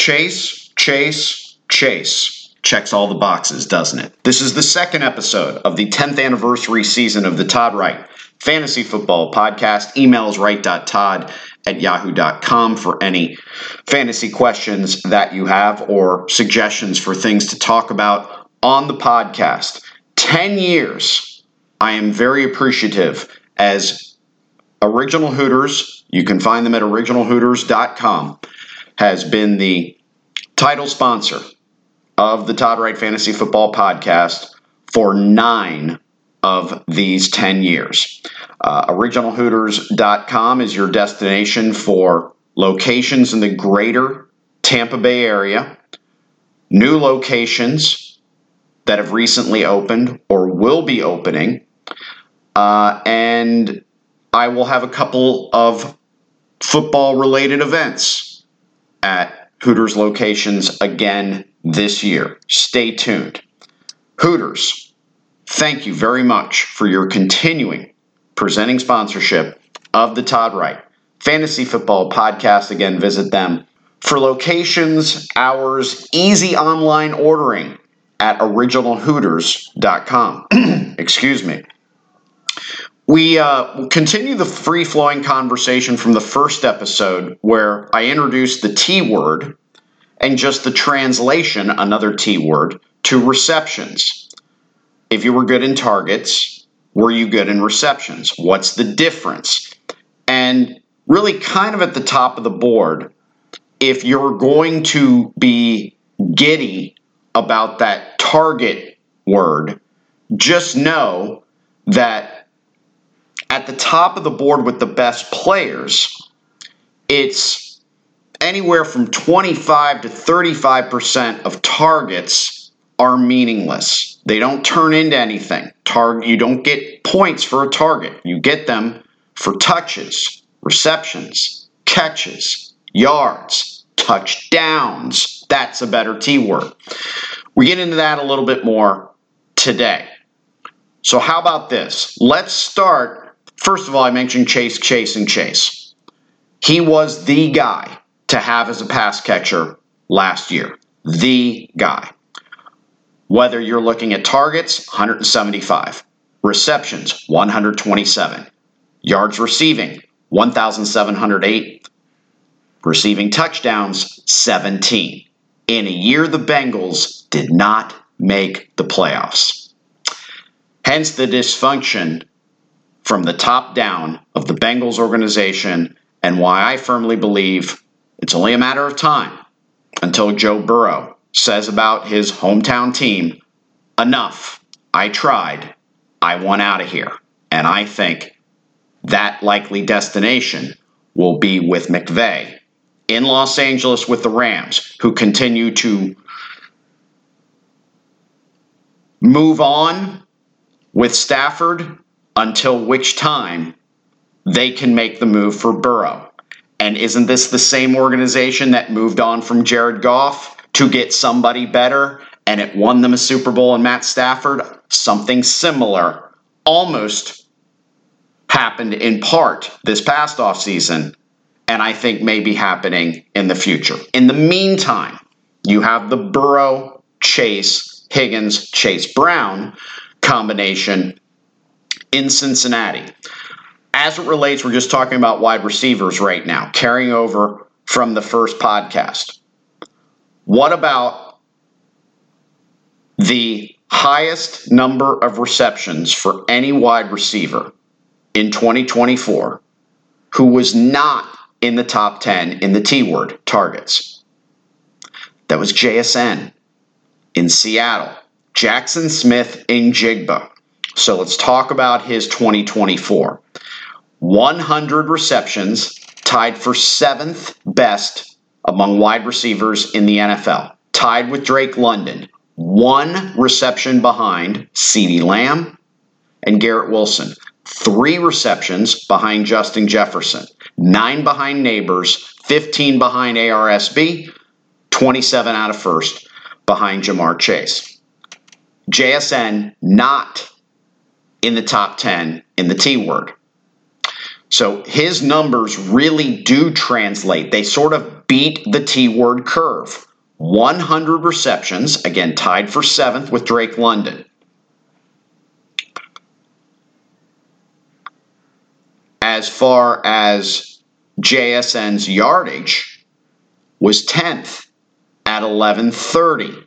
Chase. Checks all the boxes, doesn't it? This is the second episode of the 10th anniversary season of the Todd Wright Fantasy Football Podcast. Email is wright.todd@yahoo.com for any fantasy questions that you have or suggestions for things to talk about on the podcast. 10 years. I am very appreciative as Original Hooters, you can find them at originalhooters.com, has been the title sponsor of the Todd Wright Fantasy Football Podcast for 9 of these 10 years. Originalhooters.com is your destination for locations in the greater Tampa Bay area, new locations that have recently opened or will be opening, and I will have a couple of football-related events at Hooters locations again this year. Stay tuned. Hooters, thank you very much for your continuing presenting sponsorship of the Todd Wright Fantasy Football Podcast. Again, visit them for locations, hours, easy online ordering at originalhooters.com. Excuse me. We continue the free-flowing conversation from the first episode where I introduced the T word and just the translation, another T word, to receptions. If you were good in targets, were you good in receptions? What's the difference? And really kind of at the top of the board, if you're going to be giddy about that target word, just know that at the top of the board with the best players, it's anywhere from 25 to 35% of targets are meaningless. They don't turn into anything. You don't get points for a target. You get them for touches, receptions, catches, yards, touchdowns. That's a better T word. We get into that a little bit more today. So how about this? Let's start. First of all, I mentioned Chase. He was the guy to have as a pass catcher last year. The guy. Whether you're looking at targets, 175. Receptions, 127. Yards receiving, 1,708. Receiving touchdowns, 17. In a year, the Bengals did not make the playoffs. Hence the dysfunction from the top down of the Bengals organization, and why I firmly believe it's only a matter of time until Joe Burrow says about his hometown team, enough, I tried, I want out of here. And I think that likely destination will be with McVay in Los Angeles with the Rams, who continue to move on with Stafford until which time they can make the move for Burrow. And isn't this the same organization that moved on from Jared Goff to get somebody better, and it won them a Super Bowl in Matt Stafford? Something similar almost happened in part this past offseason, and I think may be happening in the future. In the meantime, you have the Burrow, Chase, Higgins, Chase Brown combination in Cincinnati. As it relates, we're just talking about wide receivers right now, carrying over from the first podcast. What about the highest number of receptions for any wide receiver in 2024 who was not in the top 10 in the T word targets? That was JSN in Seattle. Jackson Smith in Jigba. So let's talk about his 2024. 100 receptions, tied for 7th best among wide receivers in the NFL. Tied with Drake London. 1 reception behind CeeDee Lamb and Garrett Wilson. 3 receptions behind Justin Jefferson. 9 behind Neighbors. 15 behind ARSB. 27 out of first behind Jamar Chase. JSN not in the top 10 in the T word. So his numbers really do translate. They sort of beat the T-word curve. 100 receptions, again tied for 7th with Drake London. As far as JSN's yardage, was 10th at 1130.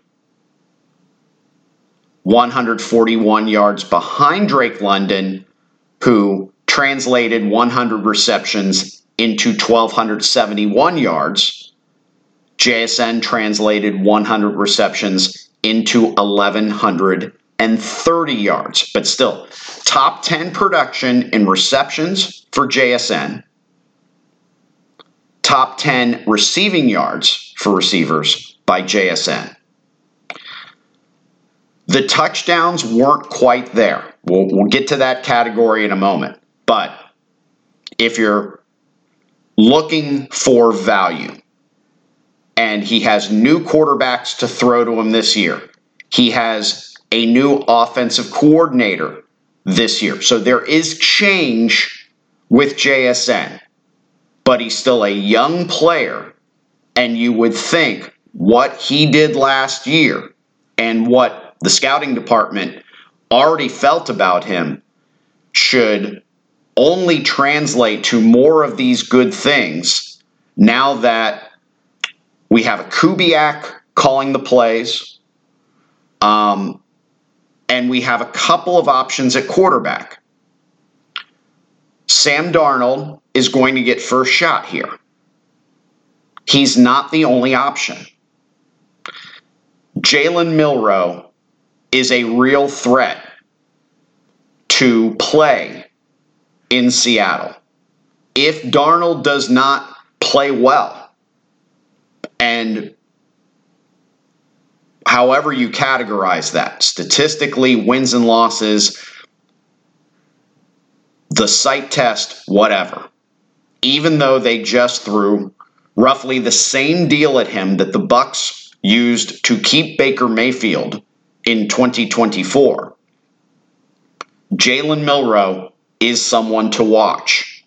141 yards behind Drake London, who translated 100 receptions into 1,271 yards. JSN translated 100 receptions into 1,130 yards. But still, top 10 production in receptions for JSN. Top 10 receiving yards for receivers by JSN. The touchdowns weren't quite there. We'll get to that category in a moment. But if you're looking for value, and he has new quarterbacks to throw to him this year, he has a new offensive coordinator this year. So there is change with JSN, but he's still a young player, and you would think what he did last year and what the scouting department already felt about him should only translate to more of these good things now that we have a Kubiak calling the plays, and we have a couple of options at quarterback. Sam Darnold is going to get first shot here. He's not the only option. Jalen Milroe is a real threat to play in Seattle. If Darnold does not play well, and however you categorize that, statistically, wins and losses, the sight test, whatever, even though they just threw roughly the same deal at him that the Bucs used to keep Baker Mayfield in 2024, Jalen Milroe is someone to watch.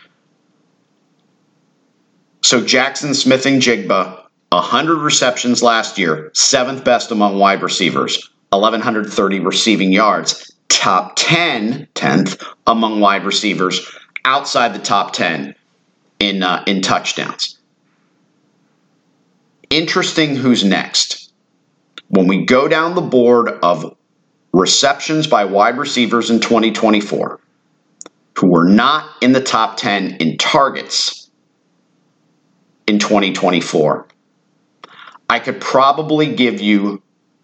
So Jackson Smith-Njigba, 100 receptions last year, 7th best among wide receivers, 1,130 receiving yards, top 10th among wide receivers, outside the top 10 in touchdowns. Interesting who's next. When we go down the board of receptions by wide receivers in 2024, who were not in the top 10 in targets in 2024, I could probably give you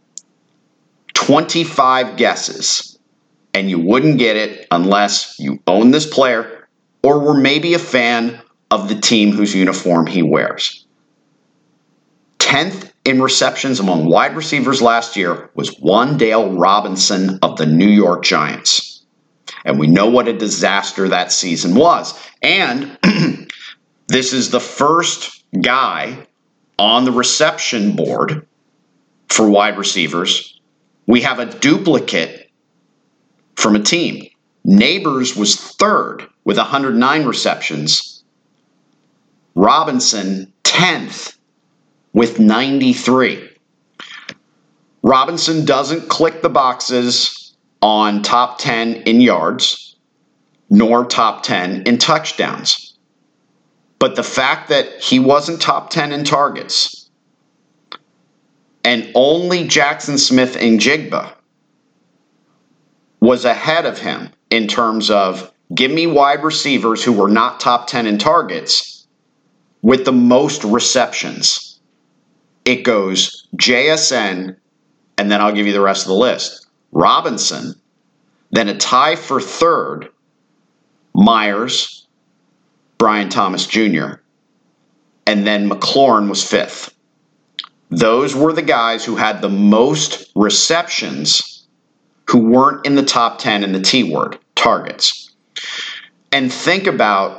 25 guesses, and you wouldn't get it unless you own this player or were maybe a fan of the team whose uniform he wears. 10th in receptions among wide receivers last year was Wan'Dale Robinson of the New York Giants. And we know what a disaster that season was. And this is the first guy on the reception board for wide receivers. We have a duplicate from a team. Neighbors was 3rd with 109 receptions. Robinson, 10th with 93. Robinson doesn't click the boxes on top 10 in yards, nor top 10 in touchdowns. But the fact that he wasn't top 10 in targets, and only Jackson Smith-Njigba was ahead of him in terms of give me wide receivers who were not top 10 in targets with the most receptions. It goes JSN, and then I'll give you the rest of the list. Robinson, then a tie for 3rd, Myers, Brian Thomas Jr., and then McLaurin was 5th. Those were the guys who had the most receptions who weren't in the top 10 in the T-word, targets. And think about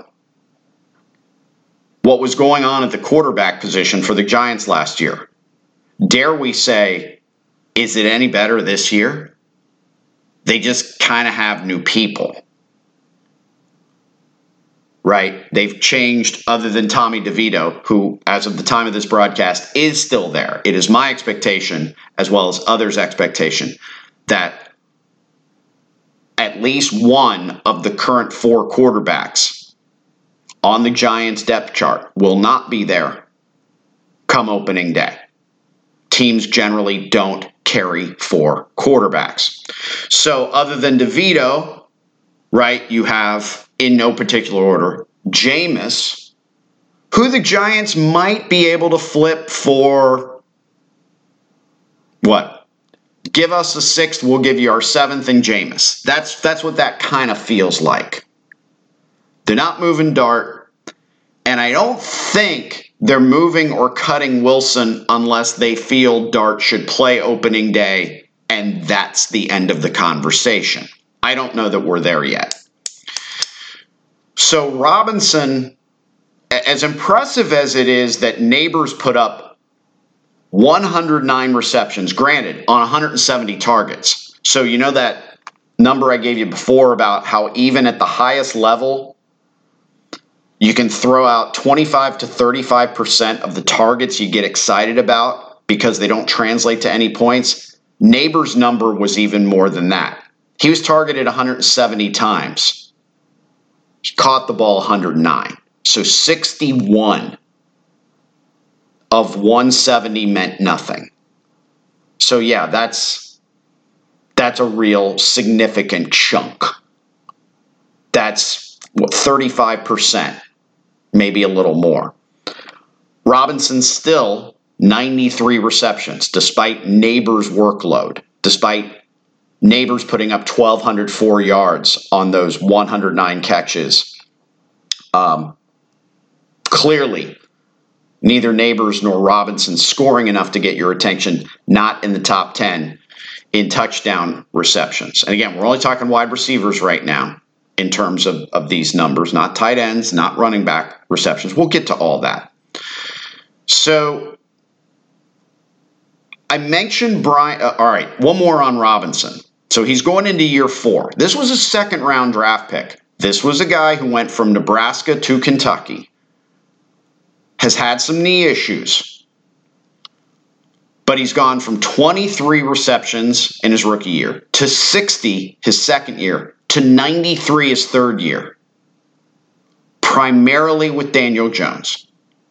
what was going on at the quarterback position for the Giants last year. Dare we say, is it any better this year? They just kind of have new people. right? They've changed, other than Tommy DeVito, who, as of the time of this broadcast, is still there. It is my expectation, as well as others' expectation, that at least one of the current 4 quarterbacks on the Giants depth chart will not be there come opening day. Teams generally don't carry 4 quarterbacks. So other than DeVito, right, you have, in no particular order, Jameis, who the Giants might be able to flip for, what? Give us a 6th, we'll give you our 7th and Jameis. That's what that kind of feels like. They're not moving Dart, and I don't think they're moving or cutting Wilson unless they feel Dart should play opening day, and that's the end of the conversation. I don't know that we're there yet. So Robinson, as impressive as it is that Neighbors put up 109 receptions, granted, on 170 targets. So you know that number I gave you before about how even at the highest level, you can throw out 25 to 35% of the targets you get excited about because they don't translate to any points. Neighbors' number was even more than that. He was targeted 170 times. He caught the ball 109. So 61 of 170 meant nothing. So yeah, that's a real significant chunk. That's 35%, maybe a little more. Robinson still 93 receptions, despite Neighbors' workload, despite Neighbors putting up 1,204 yards on those 109 catches. Clearly, neither Neighbors nor Robinson scoring enough to get your attention, not in the top 10 in touchdown receptions. And again, we're only talking wide receivers right now in terms of these numbers, not tight ends, not running back receptions. We'll get to all that. So I mentioned Brian. All right, one more on Robinson. So he's going into year 4. This was a 2nd-round draft pick. This was a guy who went from Nebraska to Kentucky. Has had some knee issues. But he's gone from 23 receptions in his rookie year to 60 his 2nd year to 93 his 3rd year. Primarily with Daniel Jones.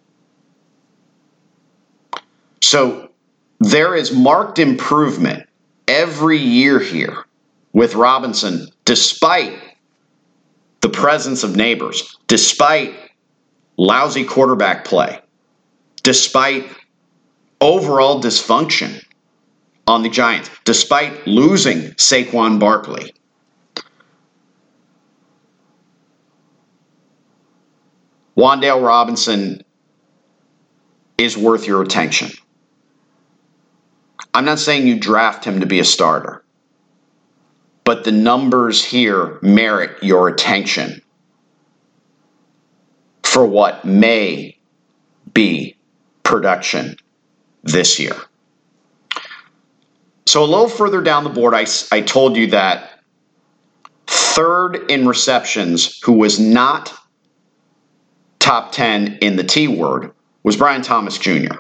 So there is marked improvement every year here with Robinson, despite the presence of Neighbors, despite lousy quarterback play, despite overall dysfunction on the Giants, despite losing Saquon Barkley. Wan'Dale Robinson is worth your attention. I'm not saying you draft him to be a starter, but the numbers here merit your attention for what may be production this year. So a little further down the board, I told you that 3rd in receptions, who was not top 10 in the T word, was Brian Thomas Jr.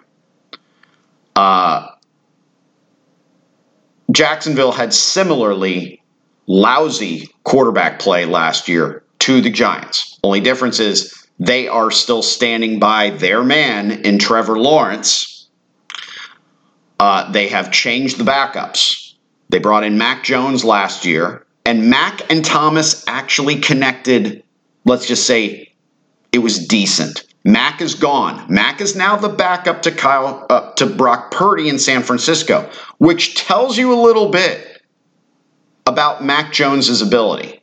Jacksonville had similarly lousy quarterback play last year to the Giants. Only difference is they are still standing by their man in Trevor Lawrence. They have changed the backups. They brought in Mac Jones last year, and Mac and Thomas actually connected, let's just say it was decent. Mac is gone. Mac is now the backup to Brock Purdy in San Francisco, which tells you a little bit about Mac Jones' ability.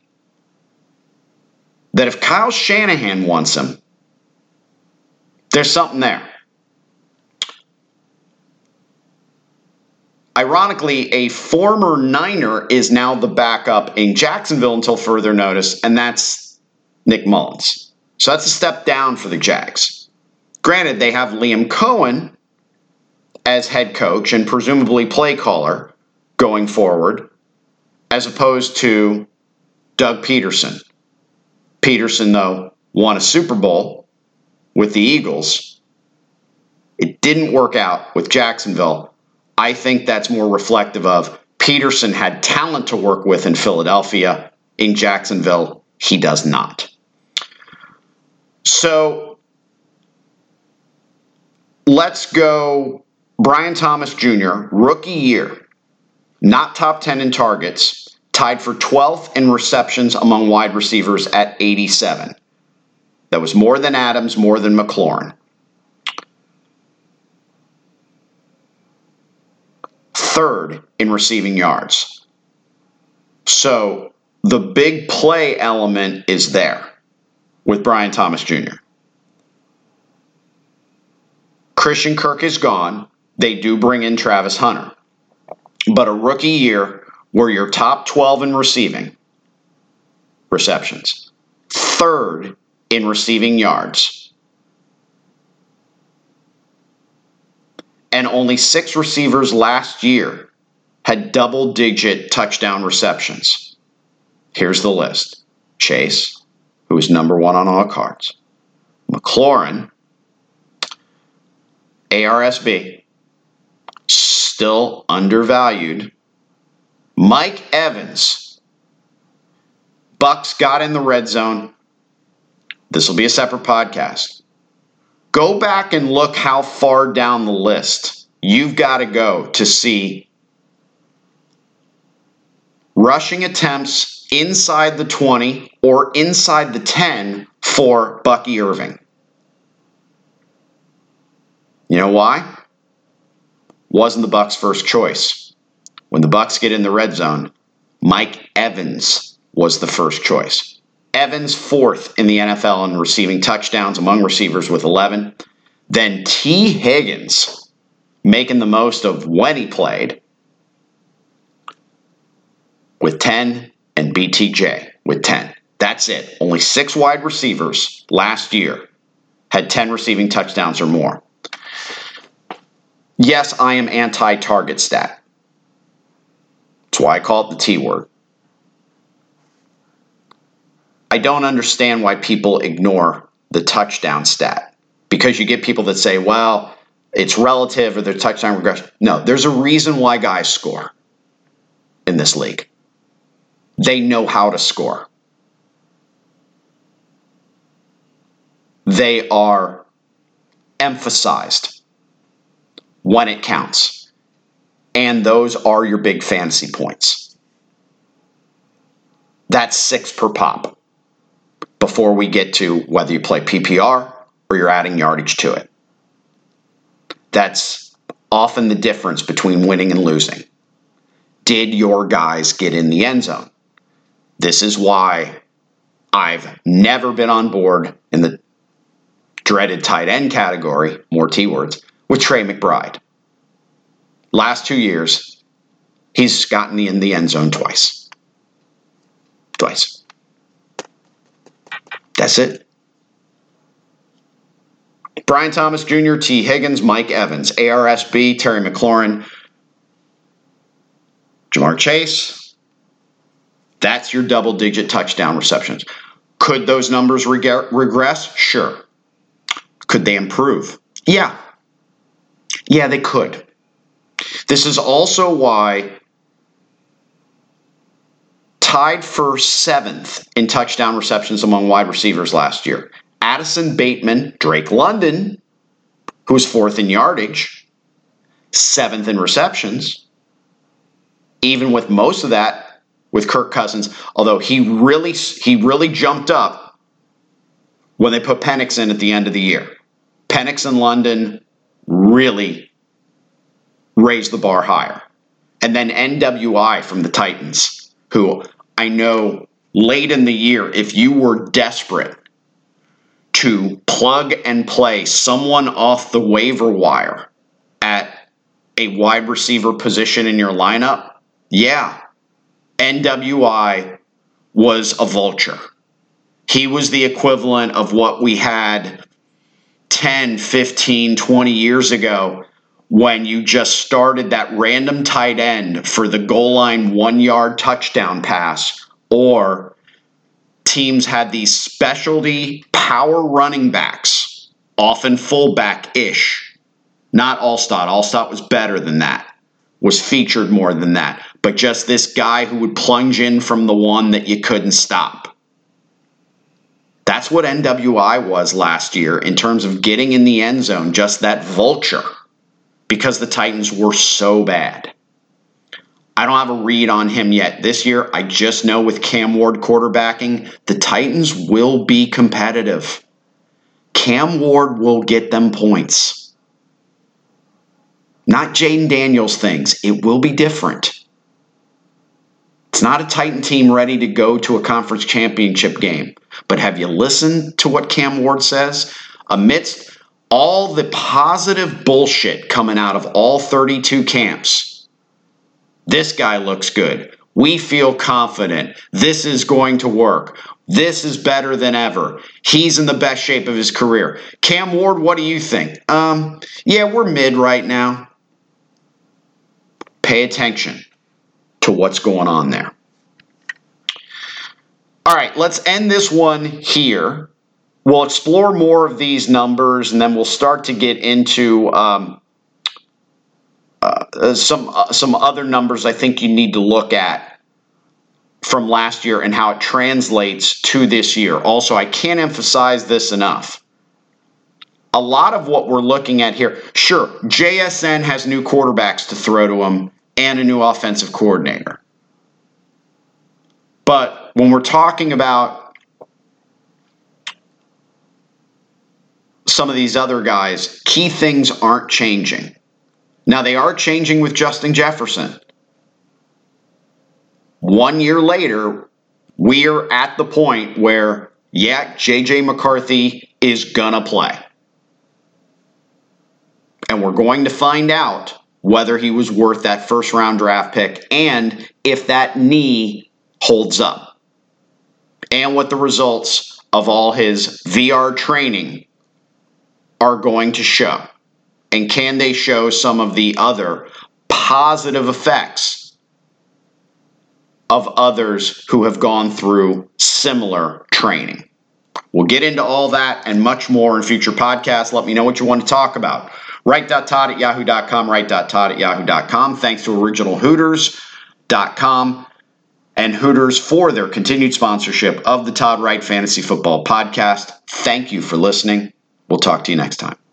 That if Kyle Shanahan wants him, there's something there. Ironically, a former Niner is now the backup in Jacksonville until further notice, and that's Nick Mullins. So that's a step down for the Jags. Granted, they have Liam Cohen as head coach and presumably play caller going forward, as opposed to Doug Peterson. Peterson, though, won a Super Bowl with the Eagles. It didn't work out with Jacksonville. I think that's more reflective of Peterson had talent to work with in Philadelphia. In Jacksonville, he does not. So let's go Brian Thomas Jr., rookie year, not top 10 in targets, tied for 12th in receptions among wide receivers at 87. That was more than Adams, more than McLaurin. Third in receiving yards. So the big play element is there with Brian Thomas Jr. Christian Kirk is gone. They do bring in Travis Hunter. But a rookie year where you're top 12 in receiving receptions, third in receiving yards, and only 6 receivers last year had double-digit touchdown receptions. Here's the list. Chase, who was number 1 on all cards. McLaurin, ARSB, still undervalued. Mike Evans, Bucks got in the red zone. This will be a separate podcast. Go back and look how far down the list you've got to go to see rushing attempts inside the 20 or inside the 10 for Bucky Irving. You know why? Wasn't the Bucks' first choice. When the Bucks get in the red zone, Mike Evans was the first choice. Evans 4th in the NFL in receiving touchdowns among receivers with 11. Then T. Higgins making the most of when he played with 10 and BTJ with 10. That's it. Only 6 wide receivers last year had 10 receiving touchdowns or more. Yes, I am anti-target stat. That's why I call it the T word. I don't understand why people ignore the touchdown stat. Because you get people that say, well, it's relative or their touchdown regression. No, there's a reason why guys score in this league. They know how to score. They are emphasized when it counts. And those are your big fantasy points. That's 6 per pop before we get to whether you play PPR or you're adding yardage to it. That's often the difference between winning and losing. Did your guys get in the end zone? This is why I've never been on board in the dreaded tight end category, more T words, with Trey McBride. Last 2 years, he's gotten in the end zone twice. Twice. That's it. Brian Thomas Jr., T. Higgins, Mike Evans, ARSB, Terry McLaurin, Jamar Chase. That's your double-digit touchdown receptions. Could those numbers regress? Sure. Could they improve? Yeah. Yeah, they could. This is also why tied for 7th in touchdown receptions among wide receivers last year. Addison Bateman, Drake London, who was 4th in yardage, 7th in receptions, even with most of that with Kirk Cousins, although he really jumped up when they put Penix in at the end of the year. Penix and London really raised the bar higher. And then NWI from the Titans, who I know late in the year, if you were desperate to plug and play someone off the waiver wire at a wide receiver position in your lineup, yeah, NWI was a vulture. He was the equivalent of what we had 10, 15, 20 years ago when you just started that random tight end for the goal line 1-yard touchdown pass, or teams had these specialty power running backs, often fullback-ish. Not Allstott. Allstott was better than that, was featured more than that. But just this guy who would plunge in from the one that you couldn't stop. That's what NWI was last year in terms of getting in the end zone, just that vulture, because the Titans were so bad. I don't have a read on him yet this year. I just know with Cam Ward quarterbacking, the Titans will be competitive. Cam Ward will get them points. Not Jaden Daniels things. It will be different. It's not a Titan team ready to go to a conference championship game. But have you listened to what Cam Ward says? Amidst all the positive bullshit coming out of all 32 camps, this guy looks good. We feel confident. This is going to work. This is better than ever. He's in the best shape of his career. Cam Ward, what do you think? Yeah, we're mid right now. Pay attention to what's going on there. All right, let's end this one here. We'll explore more of these numbers, and then we'll start to get into some other numbers I think you need to look at from last year and how it translates to this year. Also, I can't emphasize this enough. A lot of what we're looking at here, sure, JSN has new quarterbacks to throw to him and a new offensive coordinator. But when we're talking about some of these other guys, key things aren't changing. Now, they are changing with Justin Jefferson. 1 year later, we're at the point where, yeah, J.J. McCarthy is going to play. And we're going to find out whether he was worth that first-round draft pick and if that knee holds up, and what the results of all his VR training are going to show. And can they show some of the other positive effects of others who have gone through similar training? We'll get into all that and much more in future podcasts. Let me know what you want to talk about. Write.todd@yahoo.com, write.todd@yahoo.com. Thanks to originalhooters.com and Hooters for their continued sponsorship of the Todd Wright Fantasy Football Podcast. Thank you for listening. We'll talk to you next time.